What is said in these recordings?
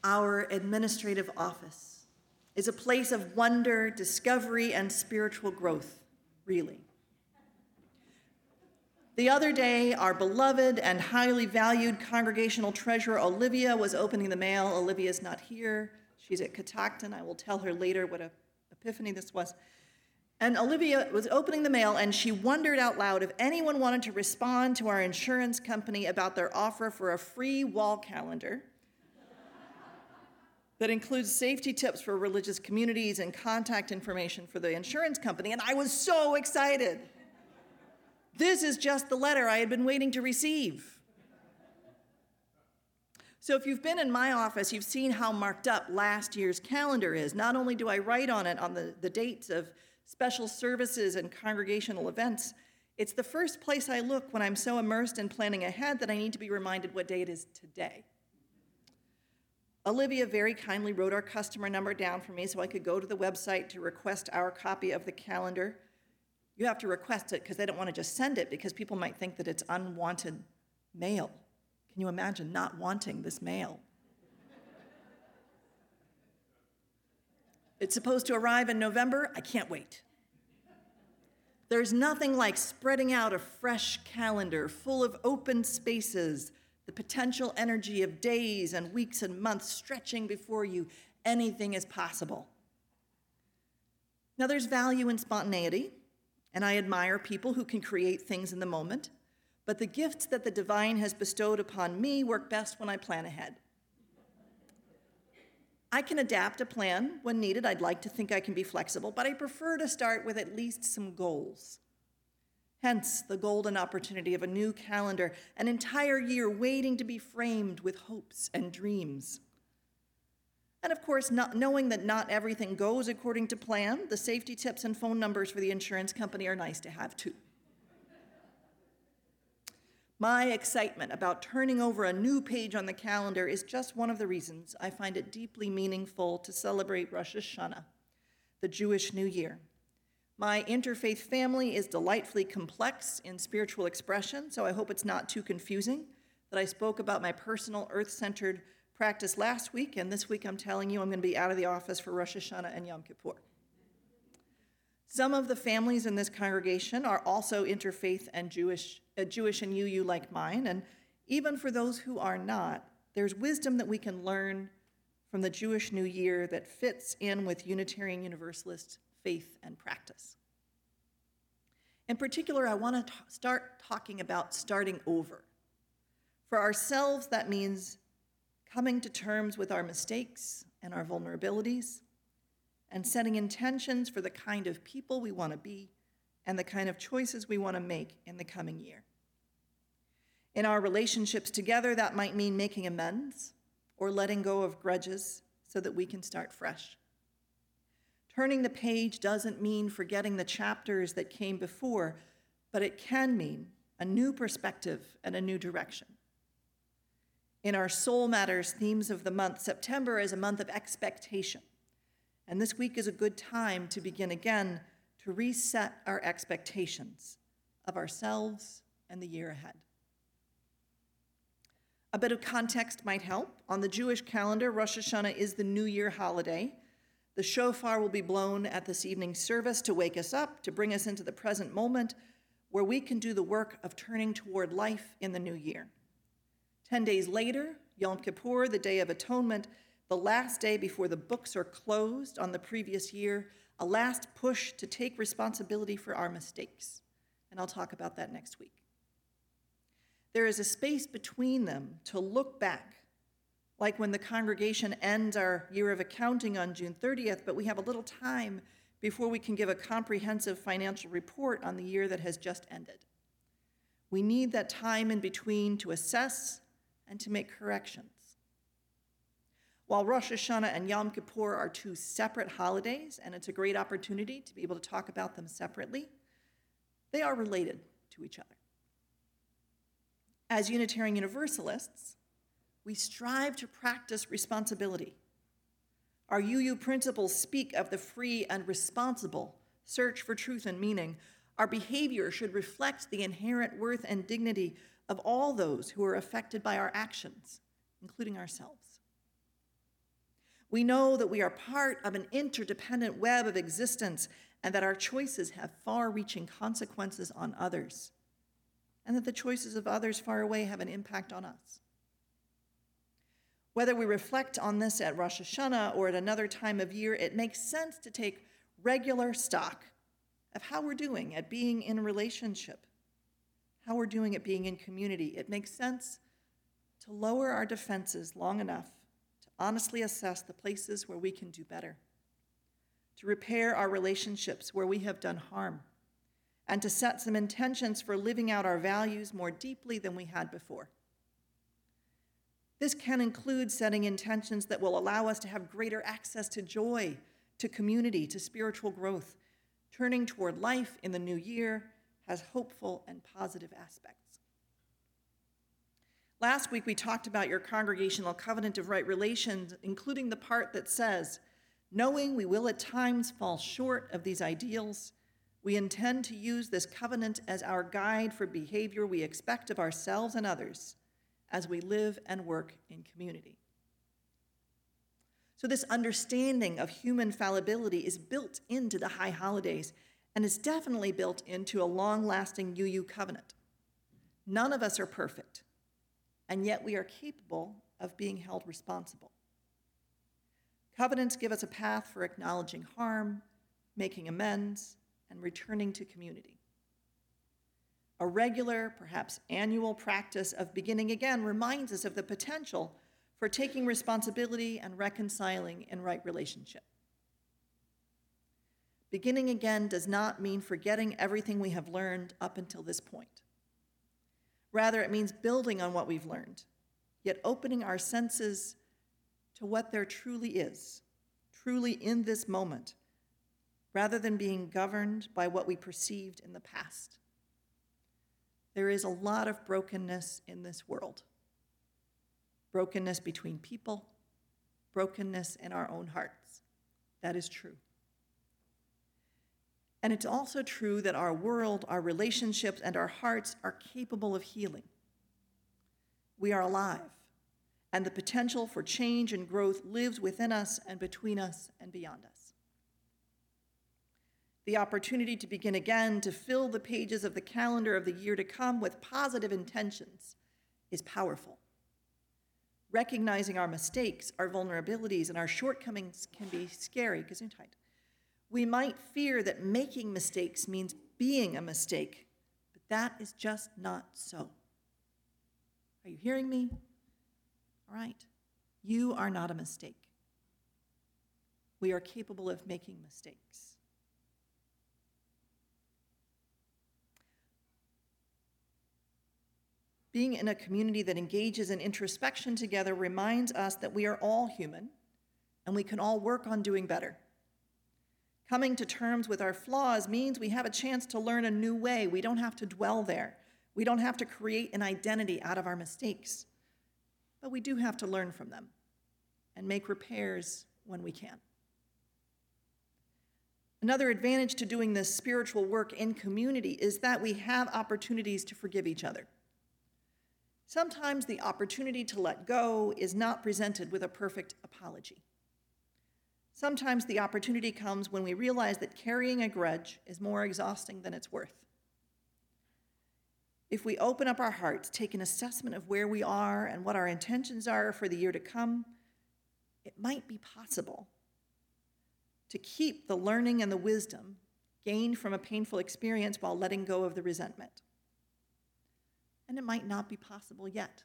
Our administrative office is a place of wonder, discovery, and spiritual growth, really. The other day, our beloved and highly valued congregational treasurer, Olivia, was opening the mail. Olivia's not here. She's at Catoctin. I will tell her later what an epiphany this was. And Olivia was opening the mail, and she wondered out loud if anyone wanted to respond to our insurance company about their offer for a free wall calendar that includes safety tips for religious communities and contact information for the insurance company. And I was so excited. This is just the letter I had been waiting to receive. So if you've been in my office, you've seen how marked up last year's calendar is. Not only do I write on it on the dates of special services and congregational events, it's the first place I look when I'm so immersed in planning ahead that I need to be reminded what day it is today. Olivia very kindly wrote our customer number down for me so I could go to the website to request our copy of the calendar. You have to request it because they don't want to just send it because people might think that it's unwanted mail. Can you imagine not wanting this mail? It's supposed to arrive in November. I can't wait. There's nothing like spreading out a fresh calendar full of open spaces, the potential energy of days and weeks and months stretching before you. Anything is possible. Now, there's value in spontaneity, and I admire people who can create things in the moment, but the gifts that the divine has bestowed upon me work best when I plan ahead. I can adapt a plan when needed. I'd like to think I can be flexible, but I prefer to start with at least some goals. Hence, the golden opportunity of a new calendar, an entire year waiting to be framed with hopes and dreams. And of course, knowing that not everything goes according to plan, the safety tips and phone numbers for the insurance company are nice to have too. My excitement about turning over a new page on the calendar is just one of the reasons I find it deeply meaningful to celebrate Rosh Hashanah, the Jewish New Year. My interfaith family is delightfully complex in spiritual expression, so I hope it's not too confusing that I spoke about my personal earth-centered practice last week, and this week I'm telling you I'm going to be out of the office for Rosh Hashanah and Yom Kippur. Some of the families in this congregation are also interfaith and Jewish and UU like mine, and even for those who are not, there's wisdom that we can learn from the Jewish New Year that fits in with Unitarian Universalist faith and practice. In particular, I want to start talking about starting over. For ourselves, that means coming to terms with our mistakes and our vulnerabilities, and setting intentions for the kind of people we want to be and the kind of choices we want to make in the coming year. In our relationships together, that might mean making amends or letting go of grudges so that we can start fresh. Turning the page doesn't mean forgetting the chapters that came before, but it can mean a new perspective and a new direction. In our Soul Matters themes of the month, September is a month of expectation. And this week is a good time to begin again to reset our expectations of ourselves and the year ahead. A bit of context might help. On the Jewish calendar, Rosh Hashanah is the New Year holiday. The shofar will be blown at this evening's service to wake us up, to bring us into the present moment where we can do the work of turning toward life in the new year. 10 days later, Yom Kippur, the Day of Atonement, the last day before the books are closed on the previous year, a last push to take responsibility for our mistakes. And I'll talk about that next week. There is a space between them to look back, like when the congregation ends our year of accounting on June 30th, but we have a little time before we can give a comprehensive financial report on the year that has just ended. We need that time in between to assess and to make corrections. While Rosh Hashanah and Yom Kippur are two separate holidays, and it's a great opportunity to be able to talk about them separately, they are related to each other. As Unitarian Universalists, we strive to practice responsibility. Our UU principles speak of the free and responsible search for truth and meaning. Our behavior should reflect the inherent worth and dignity of all those who are affected by our actions, including ourselves. We know that we are part of an interdependent web of existence and that our choices have far-reaching consequences on others, and that the choices of others far away have an impact on us. Whether we reflect on this at Rosh Hashanah or at another time of year, it makes sense to take regular stock of how we're doing at being in a relationship, how we're doing at being in community. It makes sense to lower our defenses long enough to honestly assess the places where we can do better, to repair our relationships where we have done harm, and to set some intentions for living out our values more deeply than we had before. This can include setting intentions that will allow us to have greater access to joy, to community, to spiritual growth. Turning toward life in the new year has hopeful and positive aspects. Last week, we talked about your congregational covenant of right relations, including the part that says, knowing we will at times fall short of these ideals, we intend to use this covenant as our guide for behavior we expect of ourselves and others as we live and work in community. So this understanding of human fallibility is built into the high holidays and is definitely built into a long-lasting UU covenant. None of us are perfect, and yet we are capable of being held responsible. Covenants give us a path for acknowledging harm, making amends, and returning to community. A regular, perhaps annual practice of beginning again reminds us of the potential for taking responsibility and reconciling in right relationship. Beginning again does not mean forgetting everything we have learned up until this point. Rather, it means building on what we've learned, yet opening our senses to what there truly is, truly in this moment, rather than being governed by what we perceived in the past. There is a lot of brokenness in this world. Brokenness between people, brokenness in our own hearts. That is true. And it's also true that our world, our relationships, and our hearts are capable of healing. We are alive, and the potential for change and growth lives within us and between us and beyond us. The opportunity to begin again, to fill the pages of the calendar of the year to come with positive intentions is powerful. Recognizing our mistakes, our vulnerabilities, and our shortcomings can be scary. Gesundheit. We might fear that making mistakes means being a mistake, but that is just not so. Are you hearing me? All right. You are not a mistake. We are capable of making mistakes. Being in a community that engages in introspection together reminds us that we are all human and we can all work on doing better. Coming to terms with our flaws means we have a chance to learn a new way. We don't have to dwell there. We don't have to create an identity out of our mistakes. But we do have to learn from them and make repairs when we can. Another advantage to doing this spiritual work in community is that we have opportunities to forgive each other. Sometimes the opportunity to let go is not presented with a perfect apology. Sometimes the opportunity comes when we realize that carrying a grudge is more exhausting than it's worth. If we open up our hearts, take an assessment of where we are and what our intentions are for the year to come, it might be possible to keep the learning and the wisdom gained from a painful experience while letting go of the resentment. And it might not be possible yet.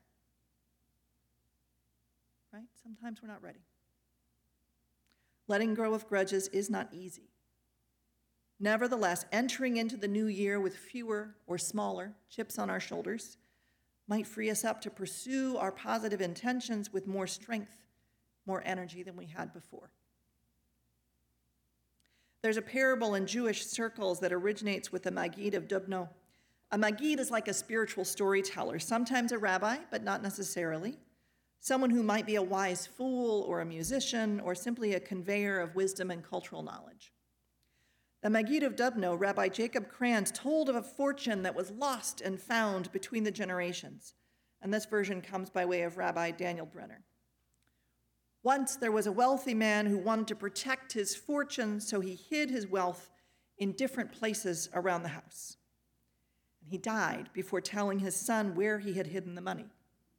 Right? Sometimes we're not ready. Letting go of grudges is not easy. Nevertheless, entering into the new year with fewer or smaller chips on our shoulders might free us up to pursue our positive intentions with more strength, more energy than we had before. There's a parable in Jewish circles that originates with the Maggid of Dubno. A Maggid is like a spiritual storyteller, sometimes a rabbi, but not necessarily. Someone who might be a wise fool or a musician or simply a conveyor of wisdom and cultural knowledge. The Maggid of Dubno, Rabbi Jacob Kranz, told of a fortune that was lost and found between the generations. And this version comes by way of Rabbi Daniel Brenner. Once there was a wealthy man who wanted to protect his fortune, so he hid his wealth in different places around the house. And he died before telling his son where he had hidden the money.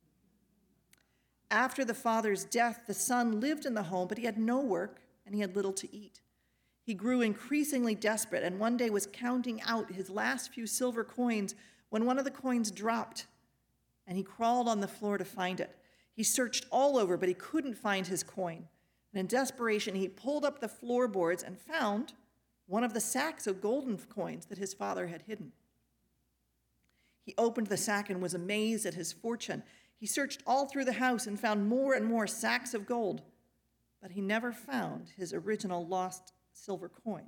After the father's death, the son lived in the home, but he had no work and he had little to eat. He grew increasingly desperate and one day was counting out his last few silver coins when one of the coins dropped and he crawled on the floor to find it. He searched all over, but he couldn't find his coin. And in desperation, he pulled up the floorboards and found one of the sacks of golden coins that his father had hidden. He opened the sack and was amazed at his fortune. He searched all through the house and found more and more sacks of gold, but he never found his original lost silver coin.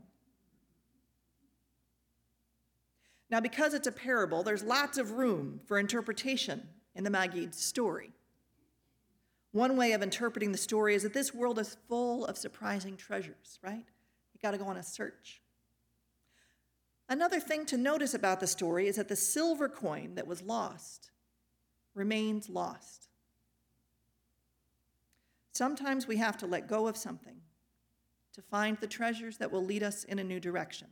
Now, because it's a parable, there's lots of room for interpretation in the Maggid's story. One way of interpreting the story is that this world is full of surprising treasures, right? You got to go on a search. Another thing to notice about the story is that the silver coin that was lost remains lost. Sometimes we have to let go of something to find the treasures that will lead us in a new direction.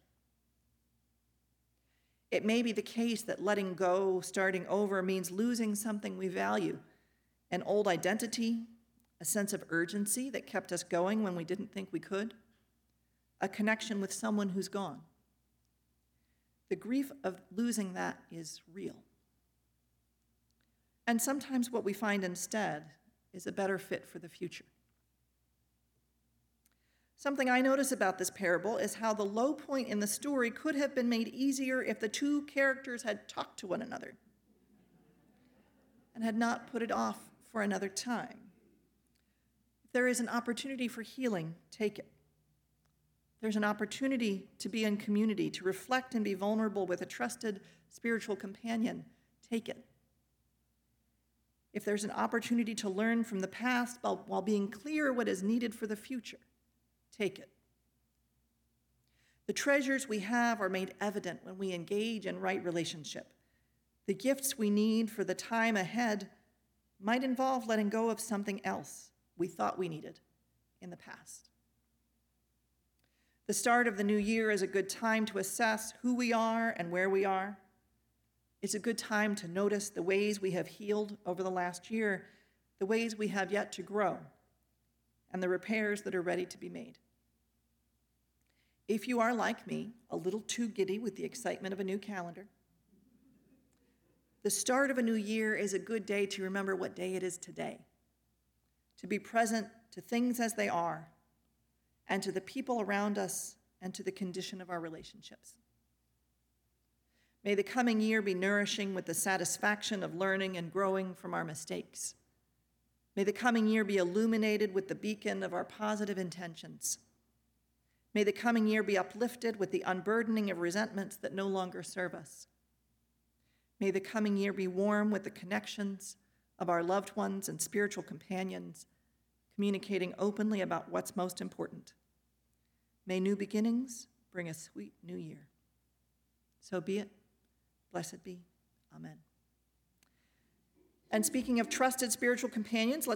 It may be the case that letting go, starting over, means losing something we value, an old identity, a sense of urgency that kept us going when we didn't think we could, a connection with someone who's gone. The grief of losing that is real. And sometimes what we find instead is a better fit for the future. Something I notice about this parable is how the low point in the story could have been made easier if the two characters had talked to one another and had not put it off for another time. If there is an opportunity for healing, take it. There's an opportunity to be in community, to reflect and be vulnerable with a trusted spiritual companion, take it. If there's an opportunity to learn from the past while being clear what is needed for the future, take it. The treasures we have are made evident when we engage in right relationship. The gifts we need for the time ahead might involve letting go of something else we thought we needed in the past. The start of the new year is a good time to assess who we are and where we are. It's a good time to notice the ways we have healed over the last year, the ways we have yet to grow, and the repairs that are ready to be made. If you are like me, a little too giddy with the excitement of a new calendar, the start of a new year is a good day to remember what day it is today, to be present to things as they are, and to the people around us, and to the condition of our relationships. May the coming year be nourishing with the satisfaction of learning and growing from our mistakes. May the coming year be illuminated with the beacon of our positive intentions. May the coming year be uplifted with the unburdening of resentments that no longer serve us. May the coming year be warm with the connections of our loved ones and spiritual companions, communicating openly about what's most important. May new beginnings bring a sweet new year. So be it. Blessed be. Amen. And speaking of trusted spiritual companions, let's